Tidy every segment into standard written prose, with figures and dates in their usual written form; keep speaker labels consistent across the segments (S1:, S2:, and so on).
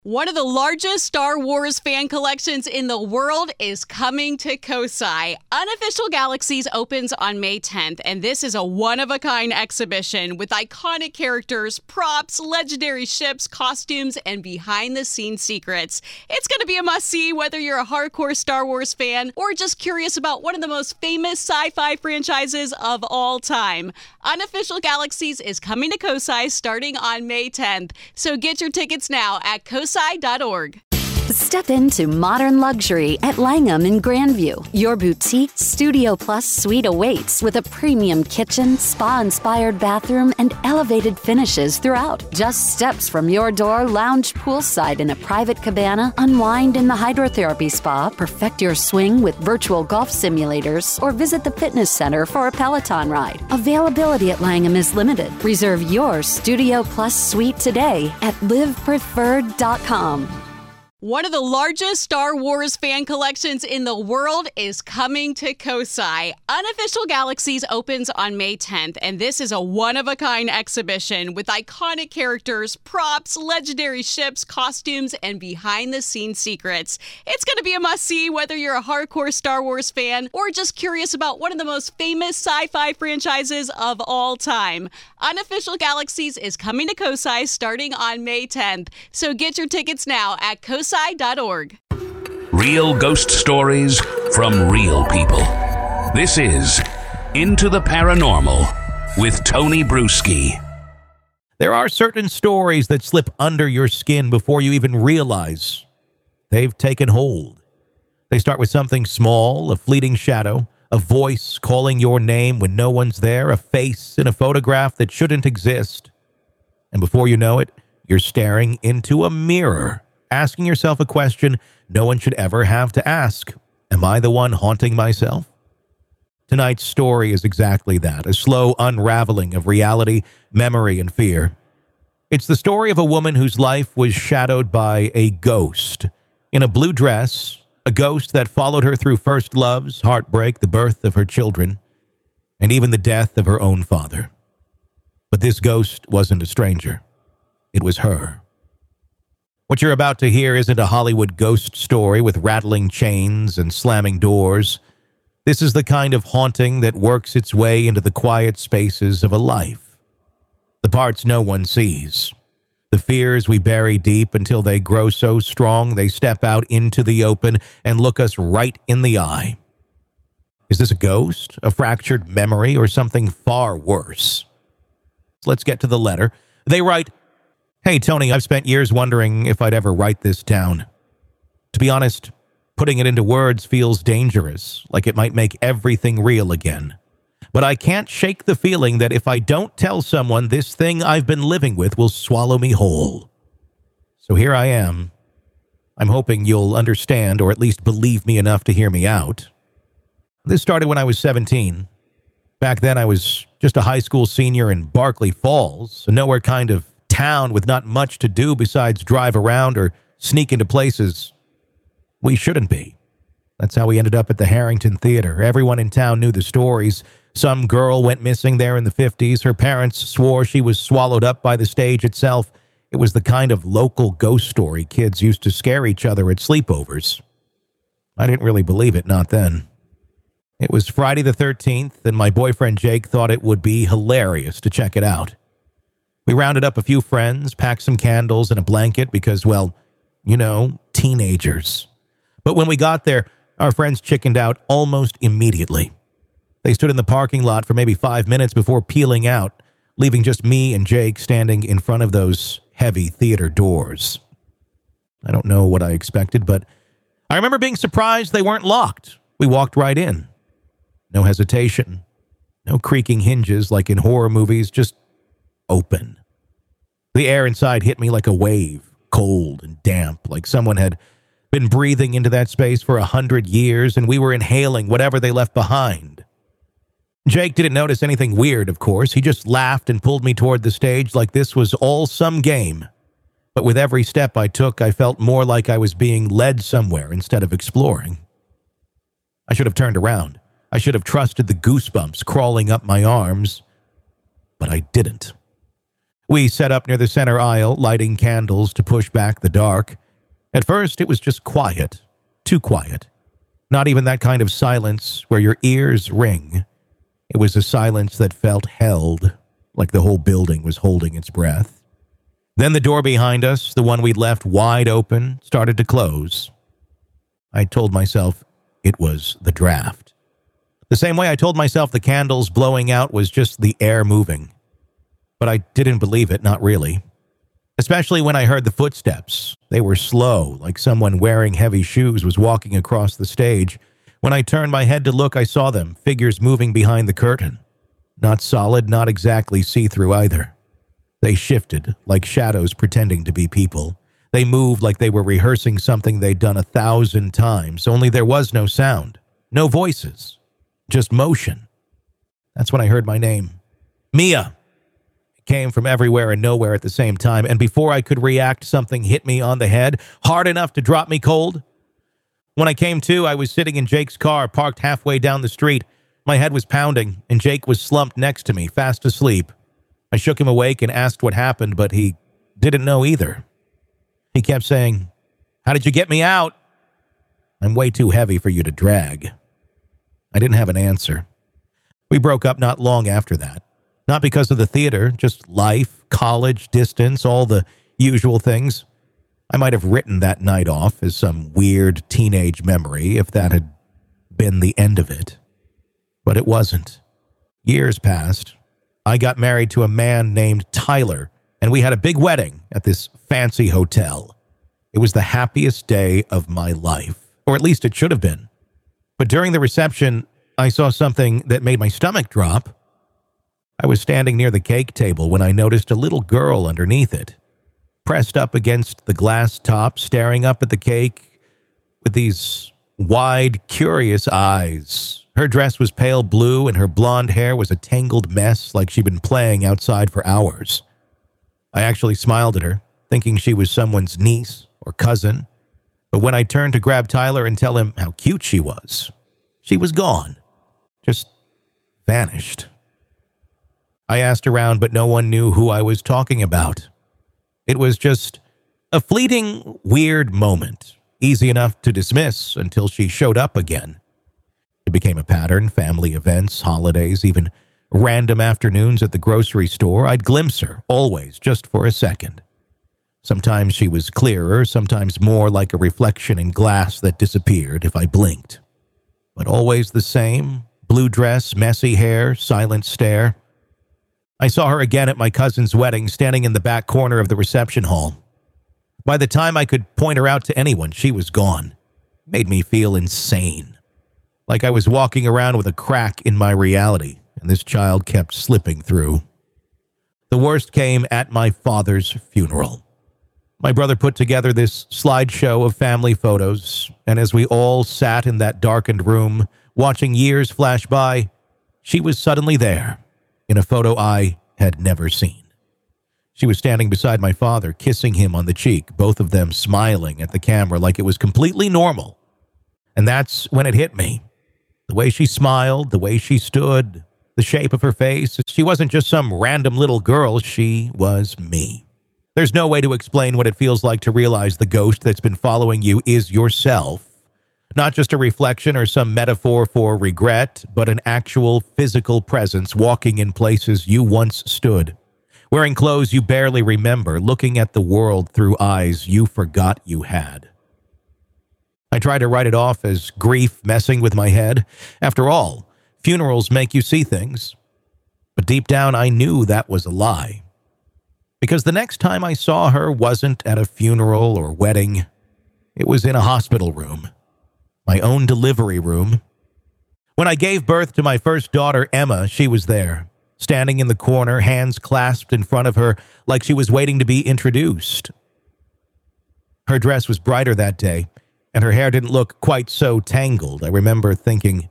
S1: One of the largest Star Wars fan collections in the world is coming to Kosai. Unofficial Galaxies opens on May 10th, and this is a one-of-a-kind exhibition with iconic characters, props, legendary ships, costumes, and behind-the-scenes secrets. It's going to be a must-see whether you're a hardcore Star Wars fan or just curious about one of the most famous sci-fi franchises of all time. Unofficial Galaxies is coming to Kosai starting on May 10th, so get your tickets now at kosai.org.
S2: Step into modern luxury at Langham in Grandview. Your boutique Studio Plus suite awaits with a premium kitchen, spa-inspired bathroom, and elevated finishes throughout. Just steps from your door, lounge poolside in a private cabana, unwind in the hydrotherapy spa, perfect your swing with virtual golf simulators, or visit the fitness center for a Peloton ride. Availability at Langham is limited. Reserve your Studio Plus suite today at livepreferred.com.
S1: One of the largest Star Wars fan collections in the world is coming to Kosai. Unofficial Galaxies opens on May 10th, and this is a one-of-a-kind exhibition with iconic characters, props, legendary ships, costumes, and behind-the-scenes secrets. It's going to be a must-see whether you're a hardcore Star Wars fan or just curious about one of the most famous sci-fi franchises of all time. Unofficial Galaxies is coming to Kosai starting on May 10th, so get your tickets now at kosai.org.
S3: Real ghost stories from real people. This is Into the Paranormal with Tony Bruschi.
S4: There are certain stories that slip under your skin before you even realize they've taken hold. They start with something small, a fleeting shadow, a voice calling your name when no one's there, a face in a photograph that shouldn't exist. And before you know it, you're staring into a mirror, asking yourself a question no one should ever have to ask. Am I the one haunting myself? Tonight's story is exactly that, a slow unraveling of reality, memory, and fear. It's the story of a woman whose life was shadowed by a ghost. In a blue dress, a ghost that followed her through first loves, heartbreak, the birth of her children, and even the death of her own father. But this ghost wasn't a stranger. It was her. What you're about to hear isn't a Hollywood ghost story with rattling chains and slamming doors. This is the kind of haunting that works its way into the quiet spaces of a life. The parts no one sees. The fears we bury deep until they grow so strong they step out into the open and look us right in the eye. Is this a ghost, a fractured memory, or something far worse? Let's get to the letter. They write, "Hey, Tony, I've spent years wondering if I'd ever write this down. To be honest, putting it into words feels dangerous, like it might make everything real again. But I can't shake the feeling that if I don't tell someone, this thing I've been living with will swallow me whole. So here I am. I'm hoping you'll understand or at least believe me enough to hear me out. This started when I was 17. Back then, I was just a high school senior in Berkeley Falls, a nowhere kind of town with not much to do besides drive around or sneak into places we shouldn't be. That's how we ended up at the Harrington Theater. Everyone in town knew the stories. Some girl went missing there in the 50s. Her parents swore she was swallowed up by the stage itself. It was the kind of local ghost story kids used to scare each other at sleepovers. I didn't really believe it, not then. It was Friday the 13th, and my boyfriend Jake thought it would be hilarious to check it out. We rounded up a few friends, packed some candles and a blanket because, well, you know, teenagers. But when we got there, our friends chickened out almost immediately. They stood in the parking lot for maybe 5 minutes before peeling out, leaving just me and Jake standing in front of those heavy theater doors. I don't know what I expected, but I remember being surprised they weren't locked. We walked right in. No hesitation. No creaking hinges like in horror movies, just open. The air inside hit me like a wave, cold and damp, like someone had been breathing into that space for 100 years, and we were inhaling whatever they left behind. Jake didn't notice anything weird, of course. He just laughed and pulled me toward the stage like this was all some game. But with every step I took, I felt more like I was being led somewhere instead of exploring. I should have turned around. I should have trusted the goosebumps crawling up my arms. But I didn't. We set up near the center aisle, lighting candles to push back the dark. At first, it was just quiet. Too quiet. Not even that kind of silence where your ears ring. It was a silence that felt held, like the whole building was holding its breath. Then the door behind us, the one we'd left wide open, started to close. I told myself it was the draft. The same way I told myself the candles blowing out was just the air moving. But I didn't believe it, not really. Especially when I heard the footsteps. They were slow, like someone wearing heavy shoes was walking across the stage. When I turned my head to look, I saw them, figures moving behind the curtain. Not solid, not exactly see-through either. They shifted, like shadows pretending to be people. They moved like they were rehearsing something they'd done 1,000 times, only there was no sound, no voices, just motion. That's when I heard my name. Mia! Came from everywhere and nowhere at the same time, and before I could react, something hit me on the head, hard enough to drop me cold. When I came to, I was sitting in Jake's car, parked halfway down the street. My head was pounding, and Jake was slumped next to me, fast asleep. I shook him awake and asked what happened, but he didn't know either. He kept saying, "How did you get me out?" "I'm way too heavy for you to drag." I didn't have an answer. We broke up not long after that. Not because of the theater, just life, college, distance, all the usual things. I might have written that night off as some weird teenage memory if that had been the end of it. But it wasn't. Years passed. I got married to a man named Tyler, and we had a big wedding at this fancy hotel. It was the happiest day of my life, or at least it should have been. But during the reception, I saw something that made my stomach drop. I was standing near the cake table when I noticed a little girl underneath it, pressed up against the glass top, staring up at the cake with these wide, curious eyes. Her dress was pale blue, and her blonde hair was a tangled mess like she'd been playing outside for hours. I actually smiled at her, thinking she was someone's niece or cousin. But when I turned to grab Tyler and tell him how cute she was gone. Just vanished. I asked around, but no one knew who I was talking about. It was just a fleeting, weird moment, easy enough to dismiss until she showed up again. It became a pattern, family events, holidays, even random afternoons at the grocery store. I'd glimpse her, always, just for a second. Sometimes she was clearer, sometimes more like a reflection in glass that disappeared if I blinked. But always the same, blue dress, messy hair, silent stare. I saw her again at my cousin's wedding, standing in the back corner of the reception hall. By the time I could point her out to anyone, she was gone. It made me feel insane. Like I was walking around with a crack in my reality, and this child kept slipping through. The worst came at my father's funeral. My brother put together this slideshow of family photos, and as we all sat in that darkened room, watching years flash by, she was suddenly there, in a photo I had never seen. She was standing beside my father, kissing him on the cheek, both of them smiling at the camera like it was completely normal. And that's when it hit me. The way she smiled, the way she stood, the shape of her face. She wasn't just some random little girl, she was me. There's no way to explain what it feels like to realize the ghost that's been following you is yourself. Not just a reflection or some metaphor for regret, but an actual physical presence walking in places you once stood, wearing clothes you barely remember, looking at the world through eyes you forgot you had. I tried to write it off as grief messing with my head. After all, funerals make you see things. But deep down, I knew that was a lie. Because the next time I saw her wasn't at a funeral or wedding. It was in a hospital room. My own delivery room. When I gave birth to my first daughter, Emma, she was there, standing in the corner, hands clasped in front of her like she was waiting to be introduced. Her dress was brighter that day, and her hair didn't look quite so tangled. I remember thinking,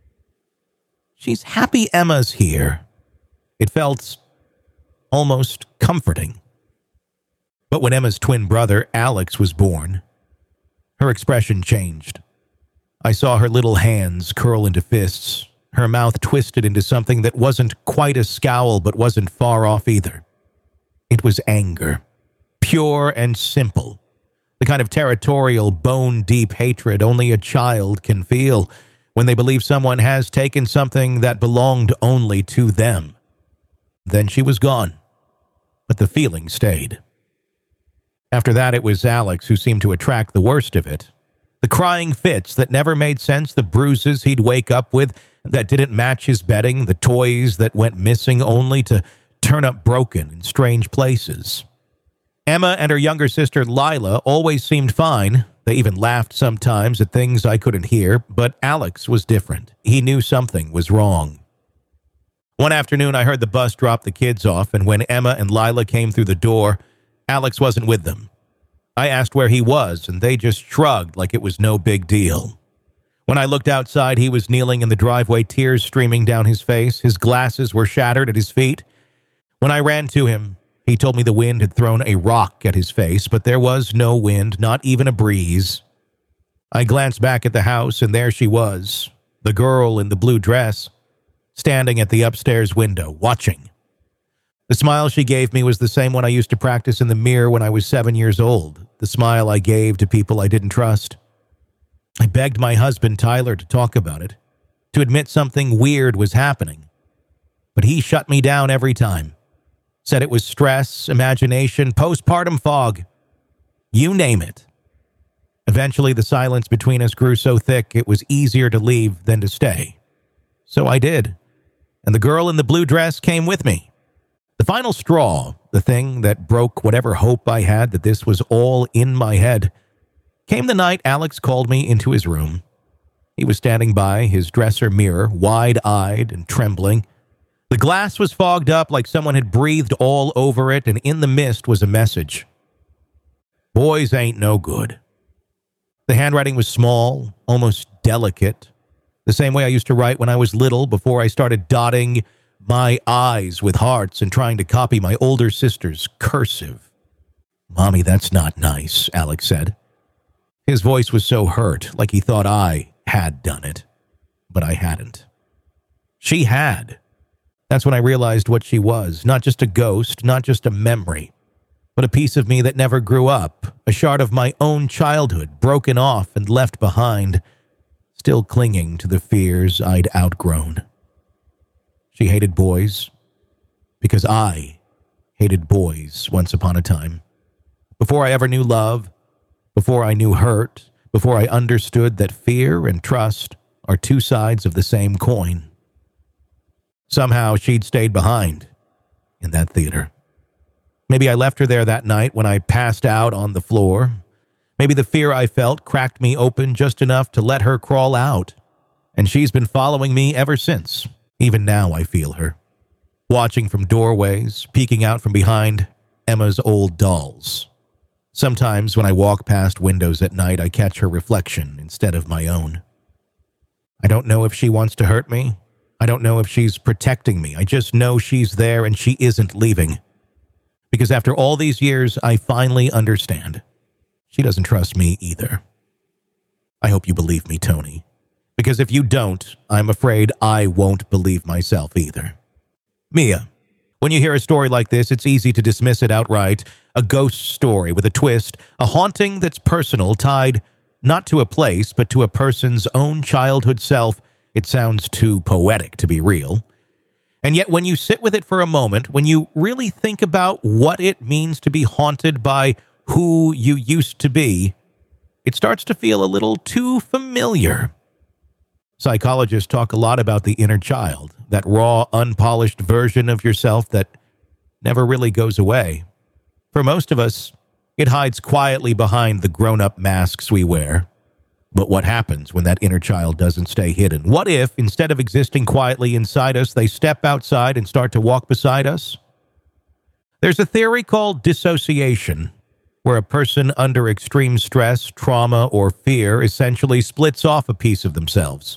S4: she's happy Emma's here. It felt almost comforting. But when Emma's twin brother, Alex, was born, her expression changed. I saw her little hands curl into fists, her mouth twisted into something that wasn't quite a scowl but wasn't far off either. It was anger, pure and simple, the kind of territorial, bone-deep hatred only a child can feel when they believe someone has taken something that belonged only to them. Then she was gone, but the feeling stayed. After that, it was Alex who seemed to attract the worst of it. The crying fits that never made sense, the bruises he'd wake up with that didn't match his bedding, the toys that went missing only to turn up broken in strange places. Emma and her younger sister Lila always seemed fine. They even laughed sometimes at things I couldn't hear, but Alex was different. He knew something was wrong. One afternoon, I heard the bus drop the kids off, and when Emma and Lila came through the door, Alex wasn't with them. I asked where he was, and they just shrugged like it was no big deal. When I looked outside, he was kneeling in the driveway, tears streaming down his face. His glasses were shattered at his feet. When I ran to him, he told me the wind had thrown a rock at his face, but there was no wind, not even a breeze. I glanced back at the house, and there she was, the girl in the blue dress, standing at the upstairs window, watching. The smile she gave me was the same one I used to practice in the mirror when I was 7 years old, the smile I gave to people I didn't trust. I begged my husband, Tyler, to talk about it, to admit something weird was happening. But he shut me down every time. Said it was stress, imagination, postpartum fog. You name it. Eventually, the silence between us grew so thick it was easier to leave than to stay. So I did. And the girl in the blue dress came with me. The final straw, the thing that broke whatever hope I had that this was all in my head, came the night Alex called me into his room. He was standing by his dresser mirror, wide-eyed and trembling. The glass was fogged up like someone had breathed all over it, and in the mist was a message. Boys ain't no good. The handwriting was small, almost delicate, the same way I used to write when I was little before I started dotting my I's with hearts and trying to copy my older sister's cursive. Mommy, that's not nice, Alex said. His voice was so hurt, like he thought I had done it. But I hadn't. She had. That's when I realized what she was. Not just a ghost, not just a memory, but a piece of me that never grew up, a shard of my own childhood, broken off and left behind, still clinging to the fears I'd outgrown. She hated boys because I hated boys once upon a time. Before I ever knew love, before I knew hurt, before I understood that fear and trust are two sides of the same coin. Somehow she'd stayed behind in that theater. Maybe I left her there that night when I passed out on the floor. Maybe the fear I felt cracked me open just enough to let her crawl out. And she's been following me ever since. Even now I feel her, watching from doorways, peeking out from behind Emma's old dolls. Sometimes when I walk past windows at night, I catch her reflection instead of my own. I don't know if she wants to hurt me. I don't know if she's protecting me. I just know she's there and she isn't leaving. Because after all these years, I finally understand. She doesn't trust me either. I hope you believe me, Tony. Because if you don't, I'm afraid I won't believe myself either. Mia, when you hear a story like this, it's easy to dismiss it outright. A ghost story with a twist, a haunting that's personal, tied not to a place, but to a person's own childhood self. It sounds too poetic to be real. And yet when you sit with it for a moment, when you really think about what it means to be haunted by who you used to be, it starts to feel a little too familiar. Psychologists talk a lot about the inner child, that raw, unpolished version of yourself that never really goes away. For most of us, it hides quietly behind the grown-up masks we wear. But what happens when that inner child doesn't stay hidden? What if, instead of existing quietly inside us, they step outside and start to walk beside us? There's a theory called dissociation, where a person under extreme stress, trauma, or fear essentially splits off a piece of themselves.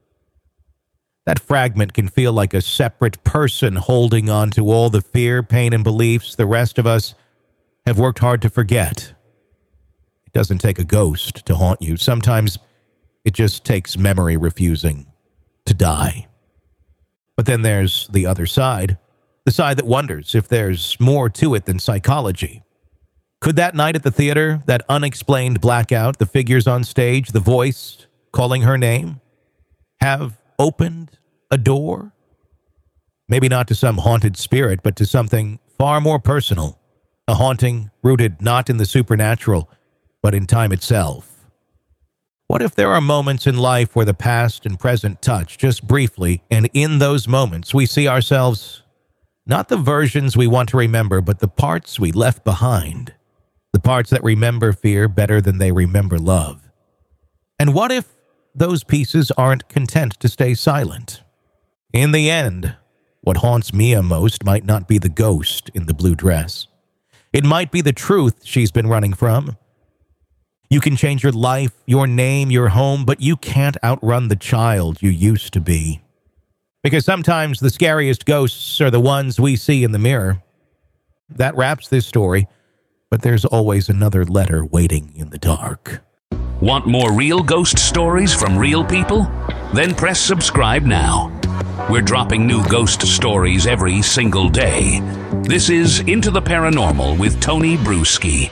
S4: That fragment can feel like a separate person holding on to all the fear, pain, and beliefs the rest of us have worked hard to forget. It doesn't take a ghost to haunt you. Sometimes it just takes memory refusing to die. But then there's the other side, the side that wonders if there's more to it than psychology. Could that night at the theater, that unexplained blackout, the figures on stage, the voice calling her name, have opened a door? Maybe not to some haunted spirit, but to something far more personal, a haunting rooted not in the supernatural, but in time itself. What if there are moments in life where the past and present touch just briefly, and in those moments we see ourselves, not the versions we want to remember, but the parts we left behind, the parts that remember fear better than they remember love? And what if those pieces aren't content to stay silent? In the end, what haunts Mia most might not be the ghost in the blue dress. It might be the truth she's been running from. You can change your life, your name, your home, but you can't outrun the child you used to be. Because sometimes the scariest ghosts are the ones we see in the mirror. That wraps this story, but there's always another letter waiting in the dark.
S3: Want more real ghost stories from real people? Then press subscribe now. We're dropping new ghost stories every single day. This is Into the Paranormal with Tony Bruschi.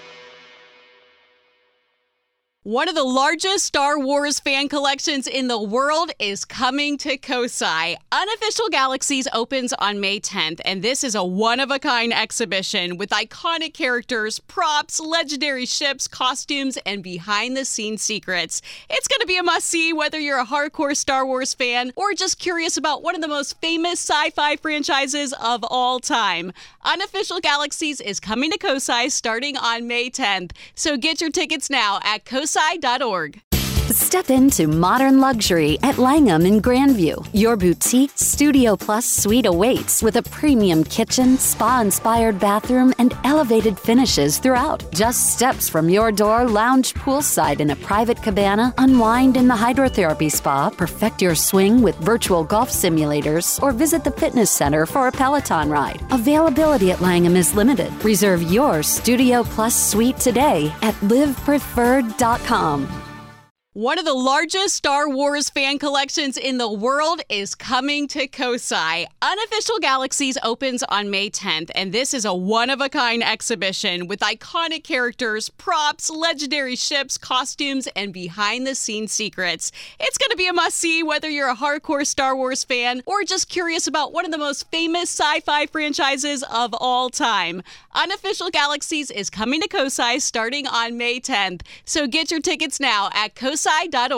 S1: One of the largest Star Wars fan collections in the world is coming to Kosai. Unofficial Galaxies opens on May 10th, and this is a one-of-a-kind exhibition with iconic characters, props, legendary ships, costumes, and behind-the-scenes secrets. It's going to be a must-see whether you're a hardcore Star Wars fan or just curious about one of the most famous sci-fi franchises of all time. Unofficial Galaxies is coming to Kosai starting on May 10th, so get your tickets now at kosai.org.
S2: Step into modern luxury at Langham in Grandview. Your boutique Studio Plus suite awaits with a premium kitchen, spa-inspired bathroom, and elevated finishes throughout. Just steps from your door, lounge poolside in a private cabana, unwind in the hydrotherapy spa, perfect your swing with virtual golf simulators, or visit the fitness center for a Peloton ride. Availability at Langham is limited. Reserve your Studio Plus suite today at livepreferred.com.
S1: One of the largest Star Wars fan collections in the world is coming to Kosai. Unofficial Galaxies opens on May 10th, and this is a one-of-a-kind exhibition with iconic characters, props, legendary ships, costumes, and behind-the-scenes secrets. It's going to be a must-see whether you're a hardcore Star Wars fan or just curious about one of the most famous sci-fi franchises of all time. Unofficial Galaxies is coming to Kosai starting on May 10th, so get your tickets now at kosai.org.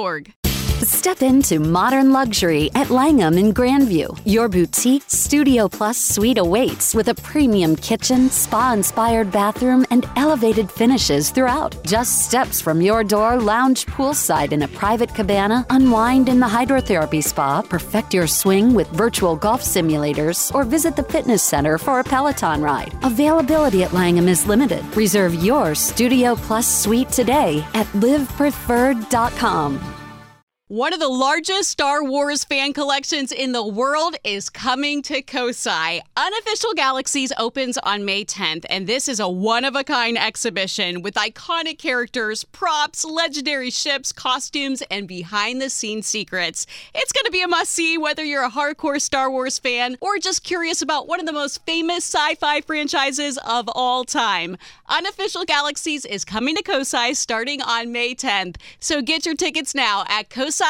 S2: Step into modern luxury at Langham in Grandview. Your boutique Studio Plus suite awaits with a premium kitchen, spa-inspired bathroom, and elevated finishes throughout. Just steps from your door, lounge poolside in a private cabana, unwind in the hydrotherapy spa, perfect your swing with virtual golf simulators, or visit the fitness center for a Peloton ride. Availability at Langham is limited. Reserve your Studio Plus suite today at livepreferred.com.
S1: One of the largest Star Wars fan collections in the world is coming to Kosai. Unofficial Galaxies opens on May 10th, and this is a one-of-a-kind exhibition with iconic characters, props, legendary ships, costumes, and behind-the-scenes secrets. It's going to be a must-see whether you're a hardcore Star Wars fan or just curious about one of the most famous sci-fi franchises of all time. Unofficial Galaxies is coming to Kosai starting on May 10th, so get your tickets now at kosai.org.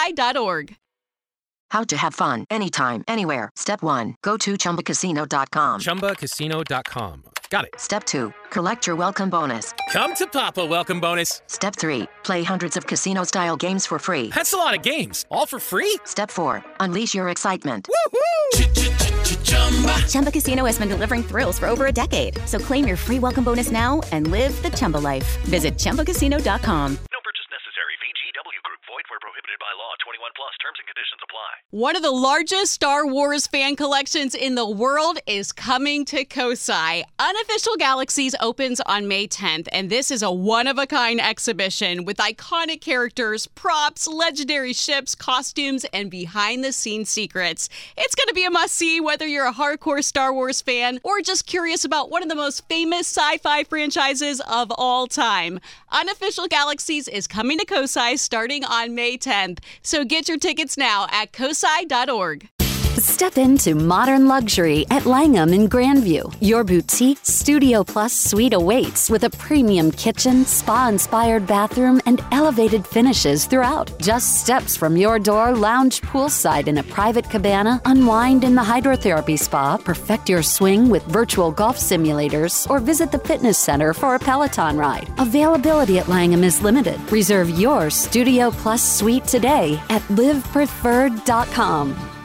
S5: How to have fun anytime, anywhere. Step 1. Go to ChumbaCasino.com.
S6: ChumbaCasino.com. Got it.
S5: Step 2. Collect your welcome bonus.
S6: Come to Papa welcome bonus.
S5: Step 3. Play hundreds of casino-style games for free.
S6: That's a lot of games. All for free?
S5: Step 4. Unleash your excitement.
S6: Woohoo!
S7: Chumba Casino has been delivering thrills for over a decade. So claim your free welcome bonus now and live the Chumba life. Visit ChumbaCasino.com.
S8: No purchase necessary. VGW Group. Void where prohibited by law. 21 plus. Terms and conditions apply.
S1: One of the largest Star Wars fan collections in the world is coming to Kosai. Unofficial Galaxies opens on May 10th, and this is a one-of-a-kind exhibition with iconic characters, props, legendary ships, costumes, and behind-the-scenes secrets. It's going to be a must-see whether you're a hardcore Star Wars fan or just curious about one of the most famous sci-fi franchises of all time. Unofficial Galaxies is coming to Kosai starting on May 10th, so get your tickets now at kosai.org.
S2: Step into modern luxury at Langham in Grandview. Your boutique Studio Plus suite awaits with a premium kitchen, spa-inspired bathroom, and elevated finishes throughout. Just steps from your door, lounge poolside in a private cabana, unwind in the hydrotherapy spa, perfect your swing with virtual golf simulators, or visit the fitness center for a Peloton ride. Availability at Langham is limited. Reserve your Studio Plus suite today at livepreferred.com.